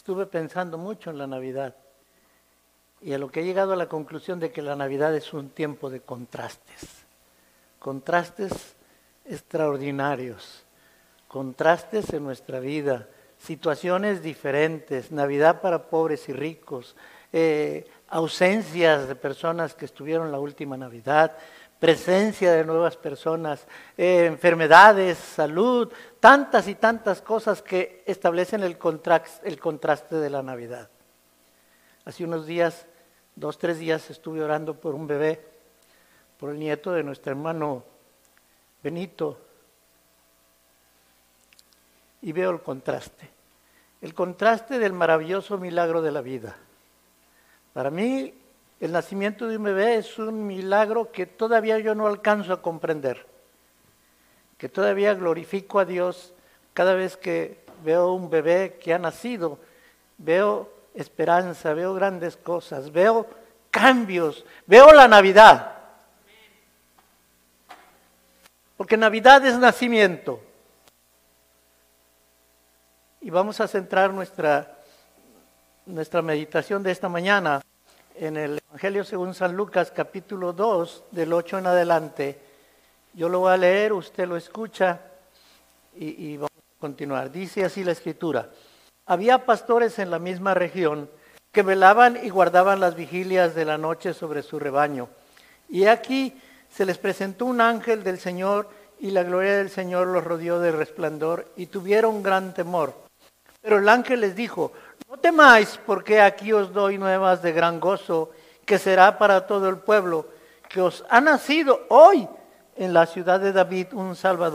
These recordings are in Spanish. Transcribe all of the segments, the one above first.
estuve pensando mucho en la Navidad y a lo que he llegado a la conclusión de que la Navidad es un tiempo de contrastes extraordinarios, contrastes en nuestra vida, situaciones diferentes, Navidad para pobres y ricos, ausencias de personas que estuvieron la última Navidad, presencia de nuevas personas, enfermedades, salud, tantas y tantas cosas que establecen el contraste de la Navidad. Hace unos días, 2, 3 días, estuve orando por un bebé, por el nieto de nuestro hermano Benito, y veo el contraste del maravilloso milagro de la vida. Para mí, el nacimiento de un bebé es un milagro que todavía yo no alcanzo a comprender, que todavía glorifico a Dios cada vez que veo un bebé que ha nacido, veo esperanza, veo grandes cosas, veo cambios, veo la Navidad. Porque Navidad es nacimiento. Y vamos a centrar nuestra meditación de esta mañana en el Evangelio según San Lucas, capítulo 2, del 8 en adelante. Yo lo voy a leer, usted lo escucha y vamos a continuar. Dice así la Escritura: había pastores en la misma región que velaban y guardaban las vigilias de la noche sobre su rebaño. Y aquí se les presentó un ángel del Señor, y la gloria del Señor los rodeó de resplandor, y tuvieron gran temor. Pero el ángel les dijo: no temáis, porque aquí os doy nuevas de gran gozo, que será para todo el pueblo, que os ha nacido hoy en la ciudad de David un Salvador.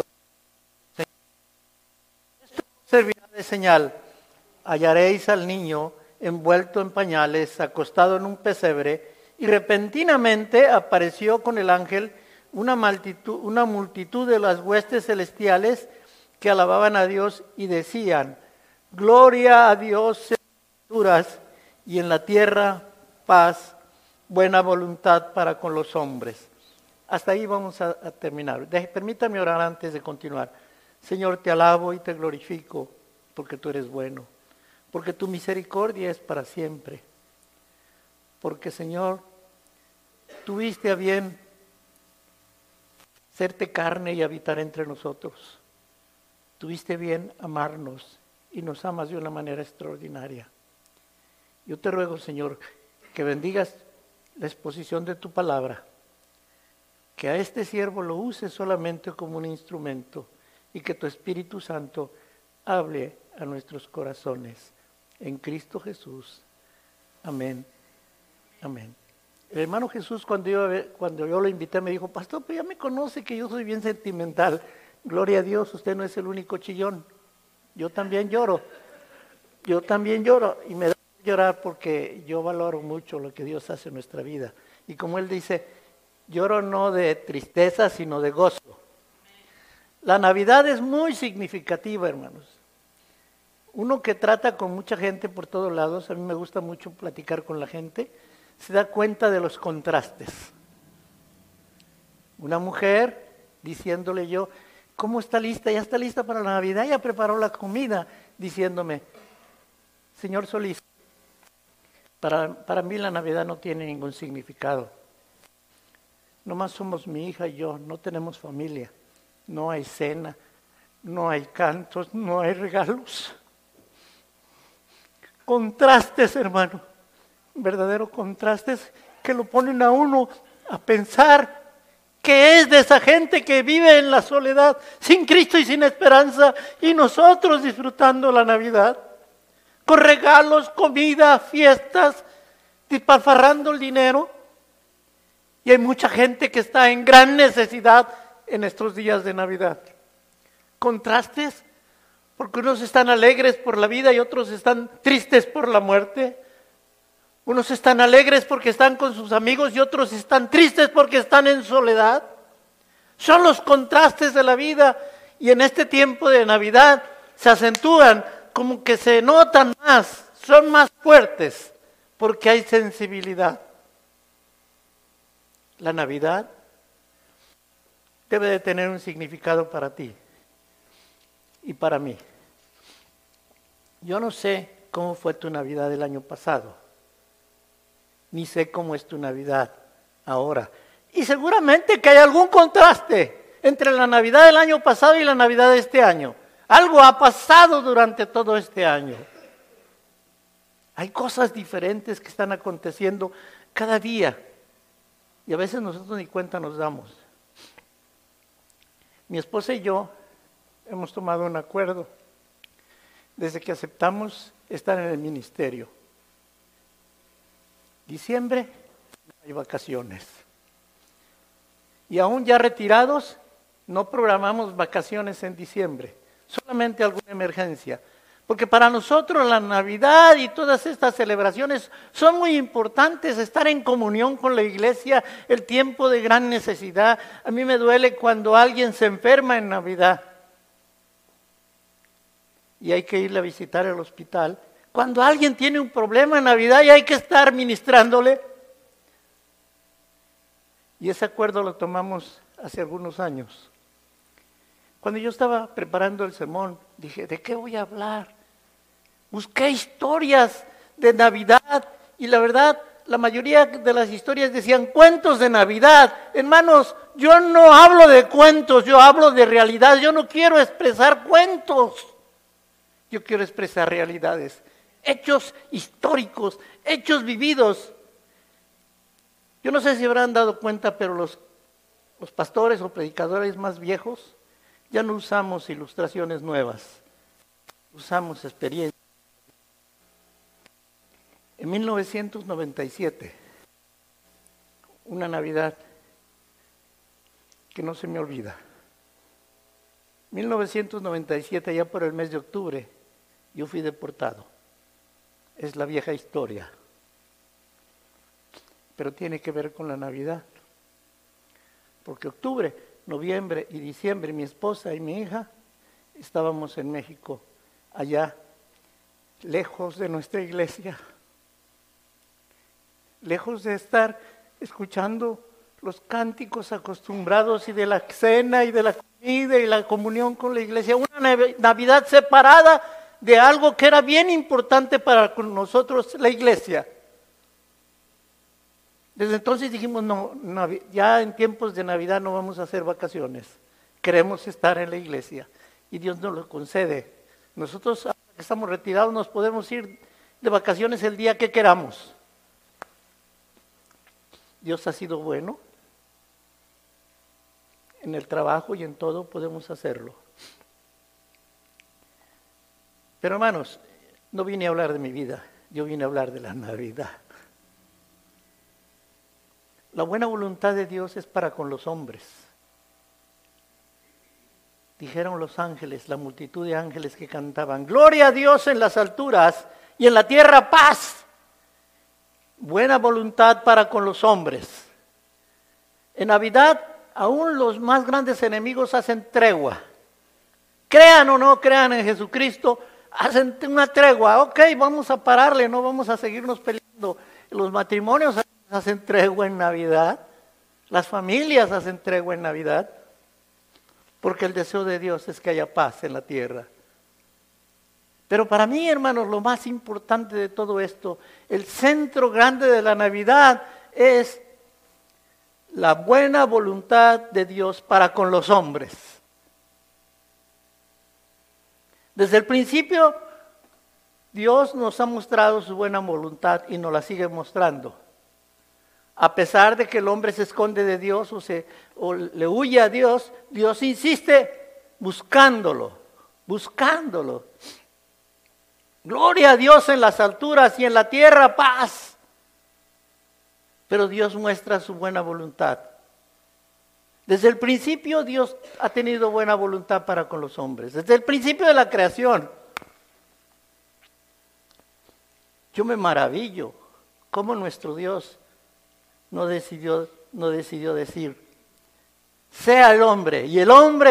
Esto servirá de señal: hallaréis al niño envuelto en pañales, acostado en un pesebre. Y repentinamente apareció con el ángel una multitud de las huestes celestiales que alababan a Dios y decían: gloria a Dios en las alturas, y en la tierra paz, buena voluntad para con los hombres. Hasta ahí vamos a terminar. Permítame orar antes de continuar. Señor, te alabo y te glorifico porque tú eres bueno, porque tu misericordia es para siempre, porque, Señor, tuviste a bien serte carne y habitar entre nosotros. Tuviste bien amarnos y nos amas de una manera extraordinaria. Yo te ruego, Señor, que bendigas la exposición de tu palabra, que a este siervo lo uses solamente como un instrumento y que tu Espíritu Santo hable a nuestros corazones. En Cristo Jesús. Amén. Amén. El hermano Jesús, cuando yo lo invité, me dijo: pastor, pero ya me conoce que yo soy bien sentimental. Gloria a Dios, usted no es el único chillón. Yo también lloro. Y me da llorar porque yo valoro mucho lo que Dios hace en nuestra vida. Y como él dice, lloro no de tristeza, sino de gozo. La Navidad es muy significativa, hermanos. Uno que trata con mucha gente por todos lados, a mí me gusta mucho platicar con la gente, se da cuenta de los contrastes. Una mujer diciéndole yo: ¿cómo está lista? Ya está lista para la Navidad, ya preparó la comida, diciéndome: señor Solís, para mí la Navidad no tiene ningún significado. Nomás somos mi hija y yo, no tenemos familia, no hay cena, no hay cantos, no hay regalos. Contrastes, hermano, verdaderos contrastes que lo ponen a uno a pensar qué es de esa gente que vive en la soledad, sin Cristo y sin esperanza, y nosotros disfrutando la Navidad, con regalos, comida, fiestas, despilfarrando el dinero. Y hay mucha gente que está en gran necesidad en estos días de Navidad. Contrastes, porque unos están alegres por la vida y otros están tristes por la muerte. Unos están alegres porque están con sus amigos y otros están tristes porque están en soledad. Son los contrastes de la vida, y en este tiempo de Navidad se acentúan, como que se notan más, son más fuertes porque hay sensibilidad. La Navidad debe de tener un significado para ti y para mí. Yo no sé cómo fue tu Navidad el año pasado, ni sé cómo es tu Navidad ahora. Y seguramente que hay algún contraste entre la Navidad del año pasado y la Navidad de este año. Algo ha pasado durante todo este año. Hay cosas diferentes que están aconteciendo cada día y a veces nosotros ni cuenta nos damos. Mi esposa y yo hemos tomado un acuerdo desde que aceptamos estar en el ministerio. Diciembre hay vacaciones. Y aún ya retirados, no programamos vacaciones en diciembre, solamente alguna emergencia. Porque para nosotros la Navidad y todas estas celebraciones son muy importantes, estar en comunión con la iglesia, el tiempo de gran necesidad. A mí me duele cuando alguien se enferma en Navidad y hay que irle a visitar el hospital. Cuando alguien tiene un problema en Navidad y hay que estar ministrándole. Y ese acuerdo lo tomamos hace algunos años. Cuando yo estaba preparando el sermón, dije, ¿de qué voy a hablar? Busqué historias de Navidad y la verdad, la mayoría de las historias decían cuentos de Navidad. Hermanos, yo no hablo de cuentos, yo hablo de realidad. Yo no quiero expresar cuentos, yo quiero expresar realidades, hechos históricos, hechos vividos. Yo no sé si habrán dado cuenta, pero los pastores o predicadores más viejos ya no usamos ilustraciones nuevas, usamos experiencias. En 1997, una Navidad que no se me olvida. 1997, ya por el mes de octubre, yo fui deportado. Es la vieja historia. Pero tiene que ver con la Navidad. Porque octubre, noviembre y diciembre, mi esposa y mi hija estábamos en México, allá, lejos de nuestra iglesia, lejos de estar escuchando los cánticos acostumbrados y de la cena y de la comida y la comunión con la iglesia. Una Navidad separada de algo que era bien importante para nosotros, la iglesia. Desde entonces dijimos, no, ya en tiempos de Navidad no vamos a hacer vacaciones. Queremos estar en la iglesia y Dios nos lo concede. Nosotros, ahora que estamos retirados, nos podemos ir de vacaciones el día que queramos. Dios ha sido bueno. En el trabajo y en todo podemos hacerlo. Pero hermanos, no vine a hablar de mi vida, yo vine a hablar de la Navidad. La buena voluntad de Dios es para con los hombres. Dijeron los ángeles, la multitud de ángeles que cantaban, gloria a Dios en las alturas y en la tierra paz. Buena voluntad para con los hombres. En Navidad, aún los más grandes enemigos hacen tregua. Crean o no crean en Jesucristo, hacen una tregua. Ok, vamos a pararle, no vamos a seguirnos peleando. Los matrimonios hacen tregua en Navidad. Las familias hacen tregua en Navidad. Porque el deseo de Dios es que haya paz en la tierra. Pero para mí, hermanos, lo más importante de todo esto, el centro grande de la Navidad es la buena voluntad de Dios para con los hombres. Desde el principio, Dios nos ha mostrado su buena voluntad y nos la sigue mostrando. A pesar de que el hombre se esconde de Dios o le huye a Dios, Dios insiste buscándolo. Gloria a Dios en las alturas y en la tierra paz. Pero Dios muestra su buena voluntad. Desde el principio Dios ha tenido buena voluntad para con los hombres. Desde el principio de la creación. Yo me maravillo cómo nuestro Dios no decidió decir, sea el hombre. Y el hombre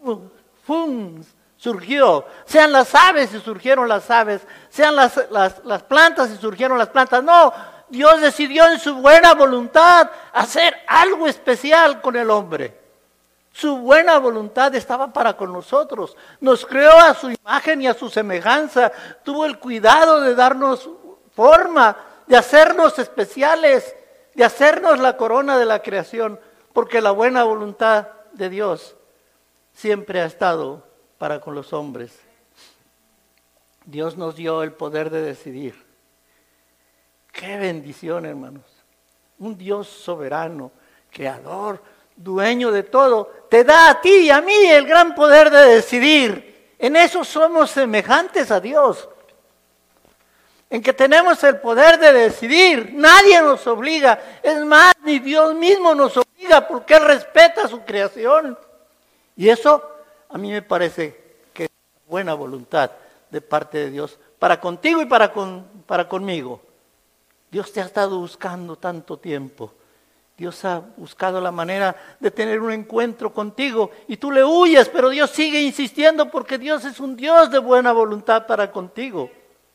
surgió. Sean las aves y surgieron las aves. Sean las plantas y surgieron las plantas. No, Dios decidió en su buena voluntad hacer algo especial con el hombre. Su buena voluntad estaba para con nosotros. Nos creó a su imagen y a su semejanza. Tuvo el cuidado de darnos forma, de hacernos especiales, de hacernos la corona de la creación, porque la buena voluntad de Dios siempre ha estado para con los hombres. Dios nos dio el poder de decidir. ¡Qué bendición, hermanos! Un Dios soberano, creador, dueño de todo, te da a ti y a mí el gran poder de decidir. En eso somos semejantes a Dios. En que tenemos el poder de decidir. Nadie nos obliga. Es más, ni Dios mismo nos obliga porque Él respeta su creación. Y eso a mí me parece que es buena voluntad de parte de Dios. Para contigo y para conmigo. Dios te ha estado buscando tanto tiempo. Dios ha buscado la manera de tener un encuentro contigo y tú le huyes, pero Dios sigue insistiendo porque Dios es un Dios de buena voluntad para contigo.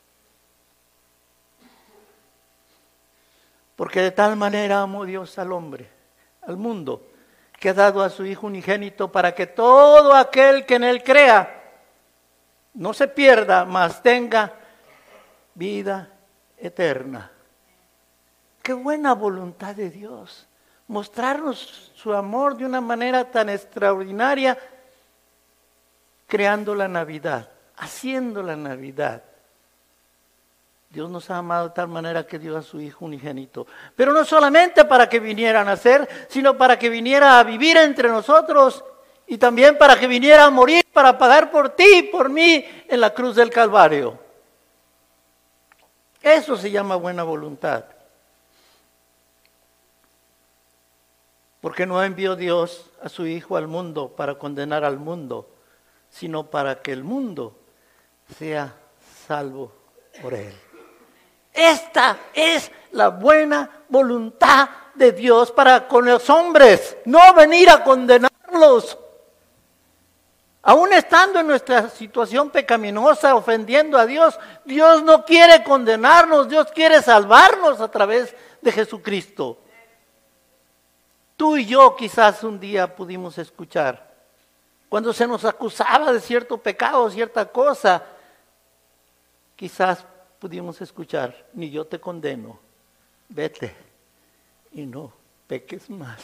Porque de tal manera amó Dios al hombre, al mundo, que ha dado a su Hijo unigénito para que todo aquel que en Él crea no se pierda, mas tenga vida eterna. Qué buena voluntad de Dios. Mostrarnos su amor de una manera tan extraordinaria, creando la Navidad, haciendo la Navidad. Dios nos ha amado de tal manera que dio a su Hijo unigénito. Pero no solamente para que viniera a nacer, sino para que viniera a vivir entre nosotros y también para que viniera a morir, para pagar por ti y por mí en la cruz del Calvario. Eso se llama buena voluntad. Porque no envió Dios a su Hijo al mundo para condenar al mundo, sino para que el mundo sea salvo por Él. Esta es la buena voluntad de Dios para con los hombres, no venir a condenarlos. Aún estando en nuestra situación pecaminosa, ofendiendo a Dios, Dios no quiere condenarnos, Dios quiere salvarnos a través de Jesucristo. Tú y yo quizás un día pudimos escuchar, cuando se nos acusaba de cierto pecado, cierta cosa, quizás pudimos escuchar, ni yo te condeno, vete y no peques más.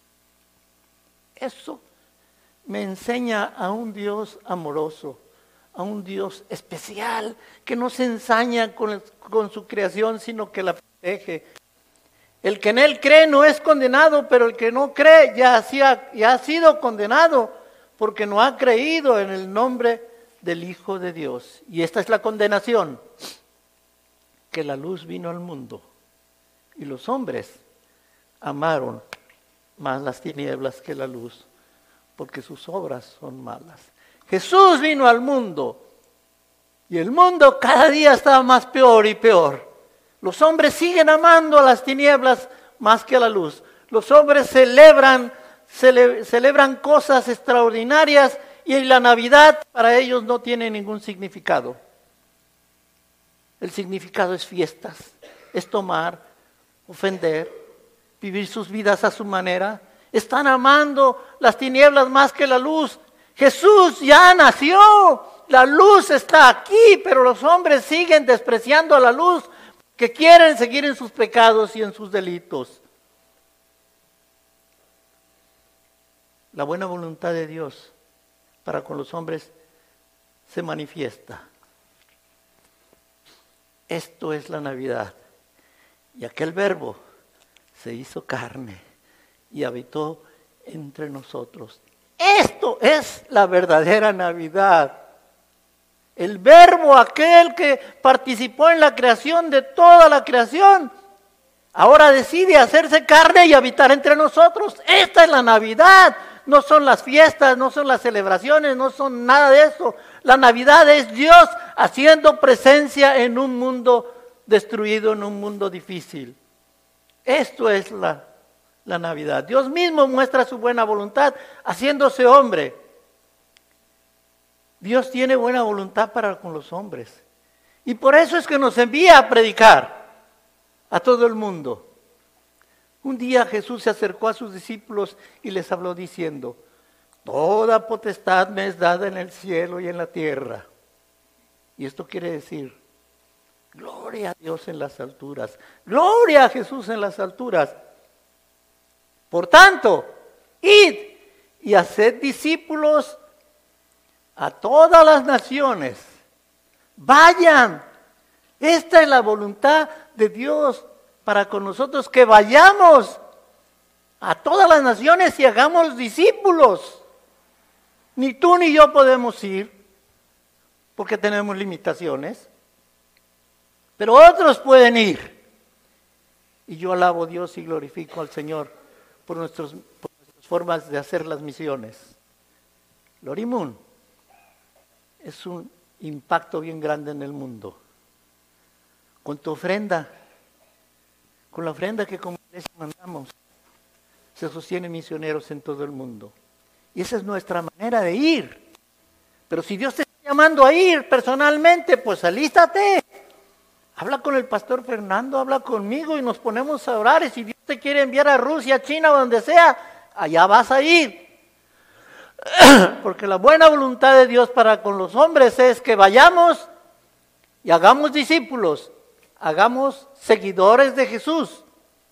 Eso me enseña a un Dios amoroso, a un Dios especial, que no se ensaña con su creación, sino que la protege. El que en Él cree no es condenado, pero el que no cree ya ha sido condenado, porque no ha creído en el nombre del Hijo de Dios. Y esta es la condenación, que la luz vino al mundo, y los hombres amaron más las tinieblas que la luz, porque sus obras son malas. Jesús vino al mundo, y el mundo cada día estaba más peor y peor. Los hombres siguen amando a las tinieblas más que a la luz. Los hombres celebran cosas extraordinarias y la Navidad para ellos no tiene ningún significado. El significado es fiestas, es tomar, ofender, vivir sus vidas a su manera. Están amando las tinieblas más que la luz. Jesús ya nació, la luz está aquí, pero los hombres siguen despreciando a la luz, que quieren seguir en sus pecados y en sus delitos. La buena voluntad de Dios para con los hombres se manifiesta. Esto es la Navidad. Y aquel Verbo se hizo carne y habitó entre nosotros. Esto es la verdadera Navidad. El Verbo, aquel que participó en la creación de toda la creación, ahora decide hacerse carne y habitar entre nosotros. Esta es la Navidad. No son las fiestas, no son las celebraciones, no son nada de eso. La Navidad es Dios haciendo presencia en un mundo destruido, en un mundo difícil. Esto es la Navidad. Dios mismo muestra su buena voluntad haciéndose hombre. Dios tiene buena voluntad para con los hombres. Y por eso es que nos envía a predicar a todo el mundo. Un día Jesús se acercó a sus discípulos y les habló diciendo: Toda potestad me es dada en el cielo y en la tierra. Y esto quiere decir, gloria a Dios en las alturas, gloria a Jesús en las alturas. Por tanto, id y haced discípulos a todas las naciones. Vayan. Esta es la voluntad de Dios para con nosotros, que vayamos a todas las naciones y hagamos discípulos. Ni tú ni yo podemos ir, porque tenemos limitaciones, pero otros pueden ir. Y yo alabo a Dios y glorifico al Señor por nuestras formas de hacer las misiones. Lorimun es un impacto bien grande en el mundo. Con tu ofrenda, con la ofrenda que como iglesia mandamos, se sostienen misioneros en todo el mundo. Y esa es nuestra manera de ir. Pero si Dios te está llamando a ir personalmente, pues alístate. Habla con el pastor Fernando, habla conmigo y nos ponemos a orar. Y si Dios te quiere enviar a Rusia, China o donde sea, allá vas a ir. Porque la buena voluntad de Dios para con los hombres es que vayamos y hagamos discípulos, hagamos seguidores de Jesús.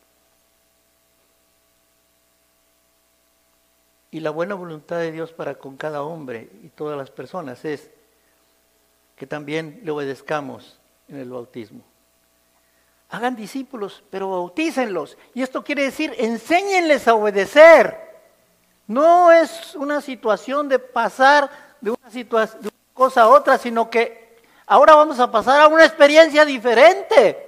Y la buena voluntad de Dios para con cada hombre y todas las personas es que también le obedezcamos en el bautismo. Hagan discípulos, pero bautícenlos. Y esto quiere decir, enséñenles a obedecer. No es una situación de pasar de una cosa a otra, sino que ahora vamos a pasar a una experiencia diferente.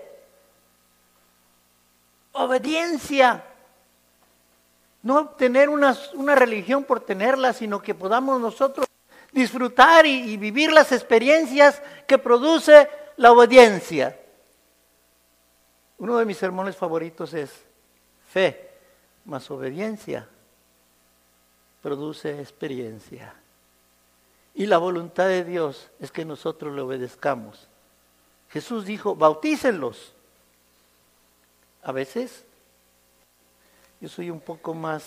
Obediencia. No tener una religión por tenerla, sino que podamos nosotros disfrutar y vivir las experiencias que produce la obediencia. Uno de mis sermones favoritos es: fe más obediencia produce experiencia. Y la voluntad de Dios es que nosotros le obedezcamos. Jesús dijo, bautícenlos. A veces yo soy un poco más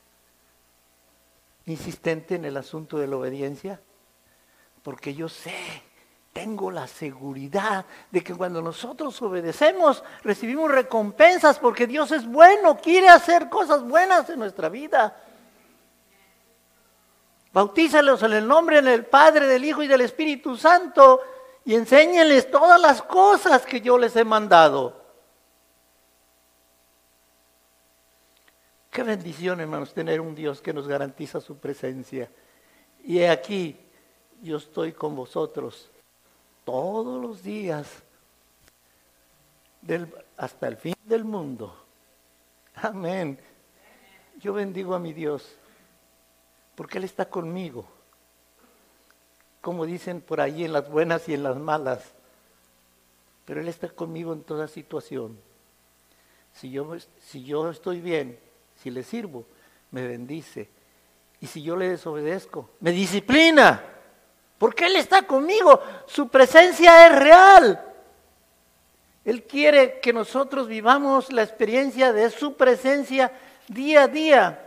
insistente en el asunto de la obediencia, porque yo sé, tengo la seguridad de que cuando nosotros obedecemos, recibimos recompensas, porque Dios es bueno, quiere hacer cosas buenas en nuestra vida. Bautízalos en el nombre del Padre, del Hijo y del Espíritu Santo, y enséñenles todas las cosas que yo les he mandado. Qué bendición, hermanos, tener un Dios que nos garantiza su presencia. Y he aquí, yo estoy con vosotros todos los días hasta el fin del mundo. Amén. Yo bendigo a mi Dios, porque Él está conmigo. Como dicen por ahí, en las buenas y en las malas. Pero Él está conmigo en toda situación. Si yo estoy bien, si le sirvo, me bendice. Y si yo le desobedezco, me disciplina. Porque Él está conmigo. Su presencia es real. Él quiere que nosotros vivamos la experiencia de su presencia día a día.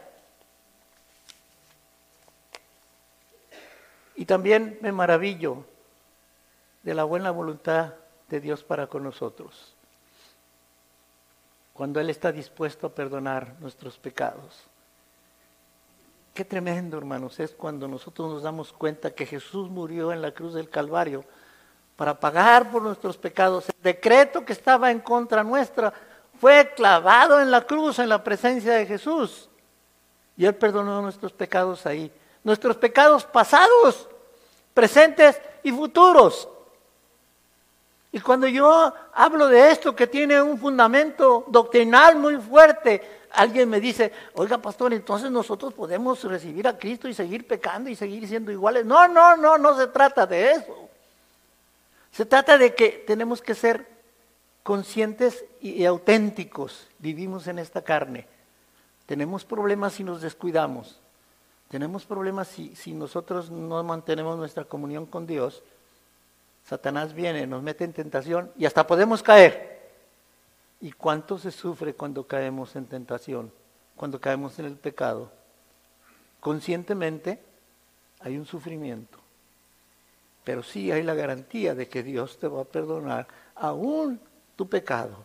Y también me maravillo de la buena voluntad de Dios para con nosotros. Cuando Él está dispuesto a perdonar nuestros pecados. Qué tremendo, hermanos, es cuando nosotros nos damos cuenta que Jesús murió en la cruz del Calvario para pagar por nuestros pecados. El decreto que estaba en contra nuestra fue clavado en la cruz, en la presencia de Jesús. Y Él perdonó nuestros pecados ahí. Nuestros pecados pasados, presentes y futuros. Y cuando yo hablo de esto que tiene un fundamento doctrinal muy fuerte, alguien me dice, oiga pastor, entonces nosotros podemos recibir a Cristo y seguir pecando y seguir siendo iguales. No se trata de eso. Se trata de que tenemos que ser conscientes y auténticos. Vivimos en esta carne. Tenemos problemas si nos descuidamos. Tenemos problemas si nosotros no mantenemos nuestra comunión con Dios. Satanás viene, nos mete en tentación y hasta podemos caer. ¿Y cuánto se sufre cuando caemos en tentación? Cuando caemos en el pecado. Conscientemente hay un sufrimiento, pero sí hay la garantía de que Dios te va a perdonar aún tu pecado.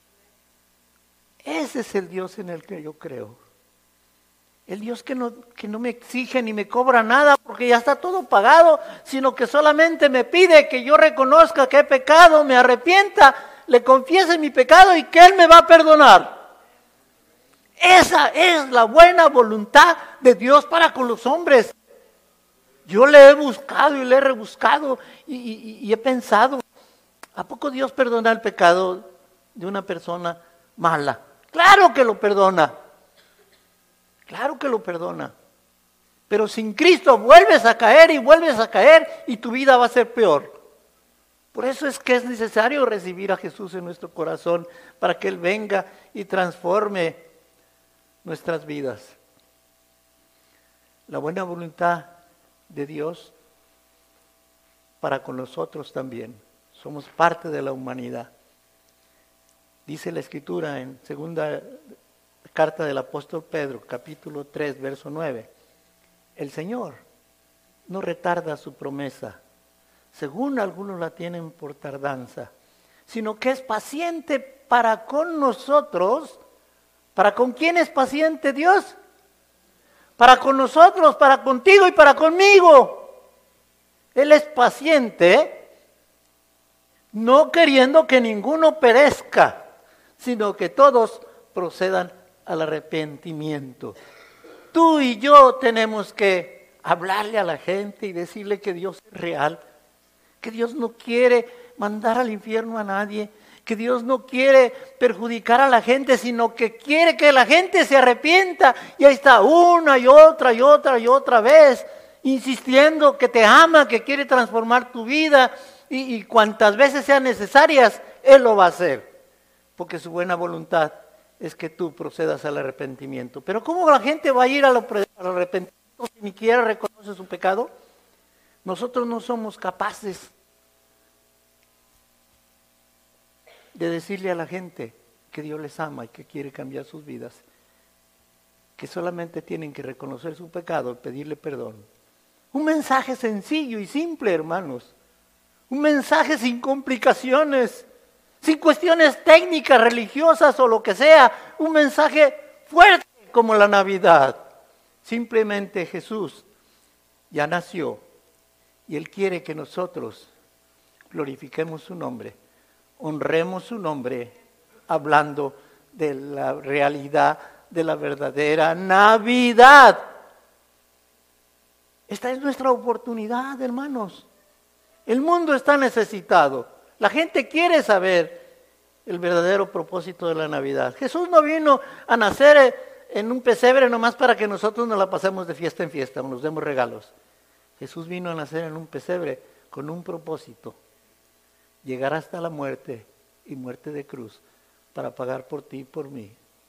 Ese es el Dios en el que yo creo. El Dios que no me exige ni me cobra nada porque ya está todo pagado, sino que solamente me pide que yo reconozca que he pecado, me arrepienta, le confiese mi pecado y que Él me va a perdonar. Esa es la buena voluntad de Dios para con los hombres. Yo le he buscado y le he rebuscado y he pensado, ¿a poco Dios perdona el pecado de una persona mala? Claro que lo perdona. Claro que lo perdona. Pero sin Cristo vuelves a caer y vuelves a caer y tu vida va a ser peor. Por eso es que es necesario recibir a Jesús en nuestro corazón para que Él venga y transforme nuestras vidas. La buena voluntad de Dios para con nosotros también. Somos parte de la humanidad. Dice la Escritura en segunda carta del apóstol Pedro, capítulo 3, verso 9. El Señor no retarda su promesa, según algunos la tienen por tardanza, sino que es paciente para con nosotros. ¿Para con quién es paciente Dios? Para con nosotros, para contigo y para conmigo. Él es paciente, no queriendo que ninguno perezca, sino que todos procedan al arrepentimiento. Tú y yo tenemos que hablarle a la gente y decirle que Dios es real, que Dios no quiere mandar al infierno a nadie, que Dios no quiere perjudicar a la gente, sino que quiere que la gente se arrepienta. Y ahí está una y otra y otra y otra vez, insistiendo que te ama, que quiere transformar tu vida y cuantas veces sean necesarias, Él lo va a hacer, porque su buena voluntad es que tú procedas al arrepentimiento. Pero ¿cómo la gente va a ir al arrepentimiento si ni siquiera reconoce su pecado? Nosotros no somos capaces de decirle a la gente que Dios les ama y que quiere cambiar sus vidas, que solamente tienen que reconocer su pecado y pedirle perdón. Un mensaje sencillo y simple, hermanos. Un mensaje sin complicaciones, sin cuestiones técnicas, religiosas o lo que sea. Un mensaje fuerte como la Navidad. Simplemente Jesús ya nació y Él quiere que nosotros glorifiquemos su nombre, honremos su nombre, hablando de la realidad de la verdadera Navidad. Esta es nuestra oportunidad, hermanos. El mundo está necesitado. La gente quiere saber el verdadero propósito de la Navidad. Jesús no vino a nacer en un pesebre nomás para que nosotros nos la pasemos de fiesta en fiesta o nos demos regalos. Jesús vino a nacer en un pesebre con un propósito: llegar hasta la muerte y muerte de cruz para pagar por ti y por mí.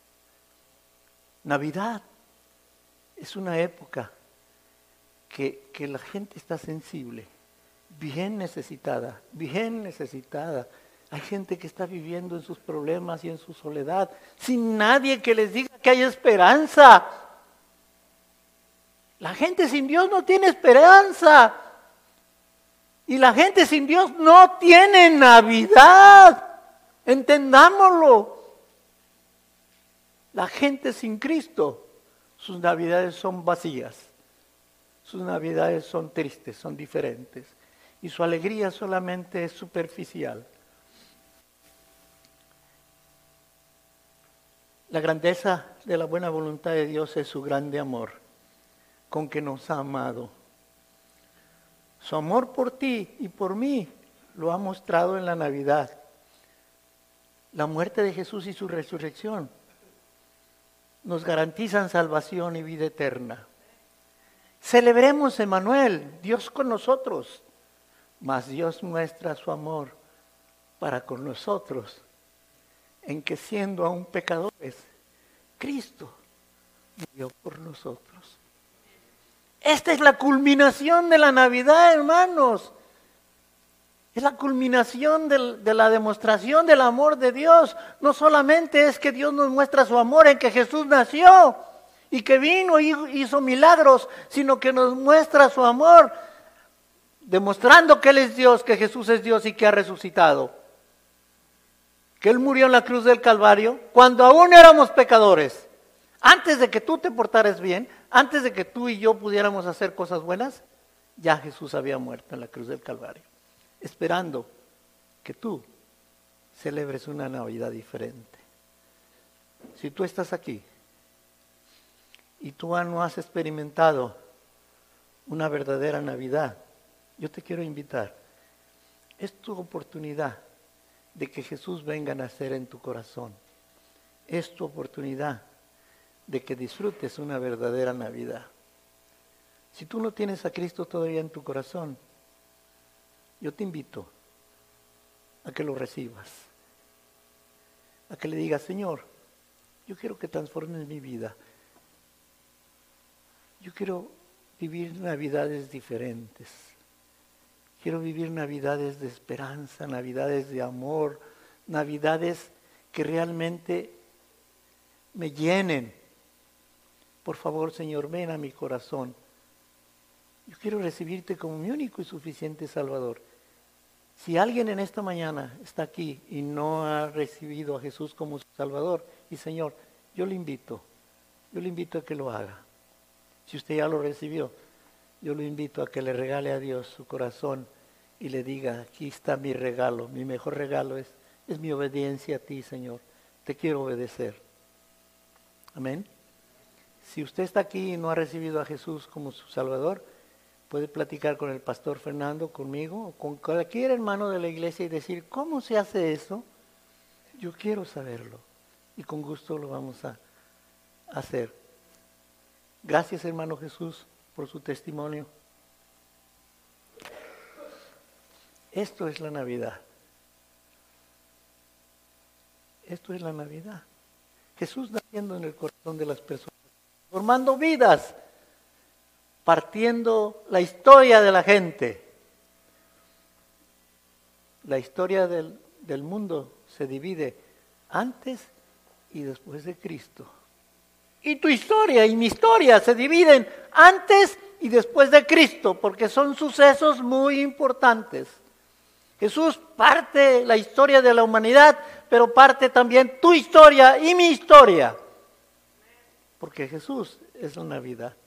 Navidad es una época que la gente está sensible, bien necesitada, bien necesitada. Hay gente que está viviendo en sus problemas y en su soledad, sin nadie que les diga que hay esperanza. La gente sin Dios no tiene esperanza. Y la gente sin Dios no tiene Navidad. Entendámoslo. La gente sin Cristo, sus Navidades son vacías. Sus Navidades son tristes, son diferentes. Y su alegría solamente es superficial. La grandeza de la buena voluntad de Dios es su grande amor, con que nos ha amado. Su amor por ti y por mí lo ha mostrado en la Navidad. La muerte de Jesús y su resurrección nos garantizan salvación y vida eterna. Celebremos Emmanuel, Dios con nosotros, mas Dios muestra su amor para con nosotros, en que siendo aún pecadores, Cristo murió por nosotros. Esta es la culminación de la Navidad, hermanos. Es la culminación de la demostración del amor de Dios. No solamente es que Dios nos muestra su amor en que Jesús nació y que vino y hizo milagros, sino que nos muestra su amor, demostrando que Él es Dios, que Jesús es Dios y que ha resucitado. Que Él murió en la cruz del Calvario cuando aún éramos pecadores. Antes de que tú te portaras bien, antes de que tú y yo pudiéramos hacer cosas buenas, ya Jesús había muerto en la cruz del Calvario, esperando que tú celebres una Navidad diferente. Si tú estás aquí y tú no has experimentado una verdadera Navidad, yo te quiero invitar. Es tu oportunidad de que Jesús venga a nacer en tu corazón. Es tu oportunidad de que disfrutes una verdadera Navidad. Si tú no tienes a Cristo todavía en tu corazón, yo te invito a que lo recibas. A que le digas, Señor, yo quiero que transformes mi vida. Yo quiero vivir Navidades diferentes. Quiero vivir Navidades de esperanza, Navidades de amor, Navidades que realmente me llenen. Por favor, Señor, ven a mi corazón. Yo quiero recibirte como mi único y suficiente Salvador. Si alguien en esta mañana está aquí y no ha recibido a Jesús como su Salvador y Señor, yo le invito a que lo haga. Si usted ya lo recibió, yo lo invito a que le regale a Dios su corazón y le diga, aquí está mi regalo, mi mejor regalo es mi obediencia a ti, Señor. Te quiero obedecer. Amén. Si usted está aquí y no ha recibido a Jesús como su Salvador, puede platicar con el pastor Fernando, conmigo, o con cualquier hermano de la iglesia y decir, ¿cómo se hace eso? Yo quiero saberlo. Y con gusto lo vamos a hacer. Gracias, hermano Jesús, por su testimonio. Esto es la Navidad. Esto es la Navidad. Jesús naciendo en el corazón de las personas, formando vidas, partiendo la historia de la gente. La historia del mundo se divide antes y después de Cristo. Y tu historia y mi historia se dividen antes y después de Cristo, porque son sucesos muy importantes. Jesús parte la historia de la humanidad, pero parte también tu historia y mi historia. Porque Jesús es la Navidad.